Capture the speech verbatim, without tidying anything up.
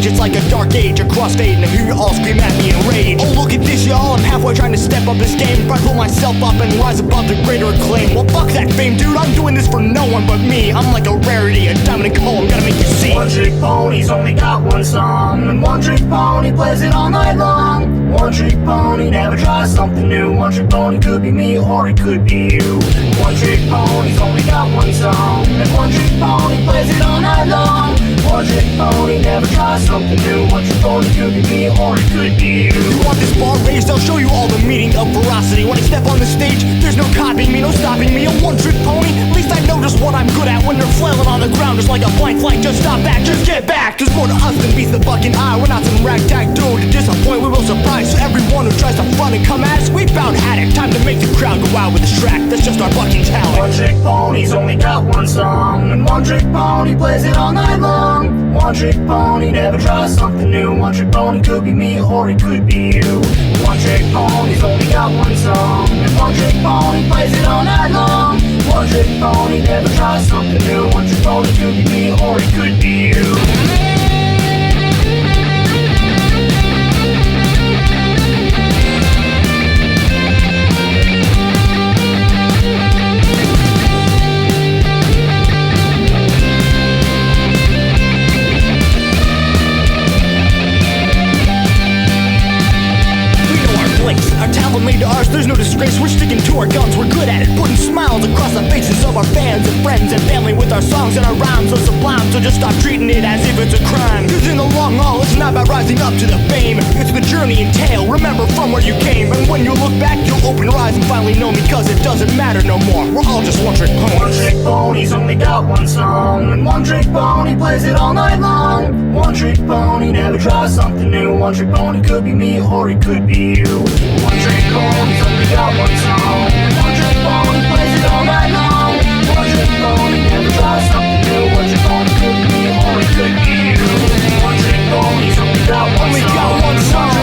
stage. It's like a dark age, a crossfade, and I hear you all scream at me in rage. Oh, look at this, y'all, I'm halfway trying to step up this game. Try to pull myself up and rise above the greater acclaim. Well, fuck that fame, dude, I'm doing this for no one but me. I'm like a rarity, a diamond in coal, I'm gonna make you see. One trick pony's only got one song, and one trick pony plays it all night long. One trick pony never tries something new. One trick pony could be me or it could be you. One trick pony's only got one song, and one trick pony plays it all night long. One trick pony never tries something new. One trick pony could be me or it could be you. You want this bar raised? I'll show you all the meaning of veracity. When I step on the stage, there's no copying me, no stopping me. A one-trick pony, at least I know just what I'm good at. When you're flailing on the ground just like a blind flight, just stop back, just get back. There's more to us than beats the fucking eye. We're not some ragtag dude to disappoint, we will surprise. So everyone who tries to front and come at us, we found had it. Time to make the crowd go wild with this track, that's just our fucking talent. One trick pony's only got one song, and one trick pony plays it all night long. One trick pony never tries something new. One trick pony could be me or it could be you. One trick pony's only got one song, and one trick pony plays it all night long. One trick pony never tries something new. One trick pony could be me or it could be you. Our talent made to ours, there's no disgrace. We're sticking to our guns, we're good at it. Putting smiles across the faces of our fans and friends and family with our songs and our rhymes so sublime. So just stop treating it as if it's a crime. Cause in the long haul, it's not about rising up to the fame. It's the journey and tale, remember from where you came. And when you look back, you'll open your eyes and finally know me. Cause it doesn't matter no more, we're all just one-trick ponies. One trick pony's only got one song, and one trick pony plays it all night long. One trick pony never tries something new. One trick pony could be me or it could be you. One trick pony's only got one song, and one trick pony plays it all night long. One trick pony never tries something new. One trick pony could be me or it could be you. One trick pony's only got one Only song, got one song.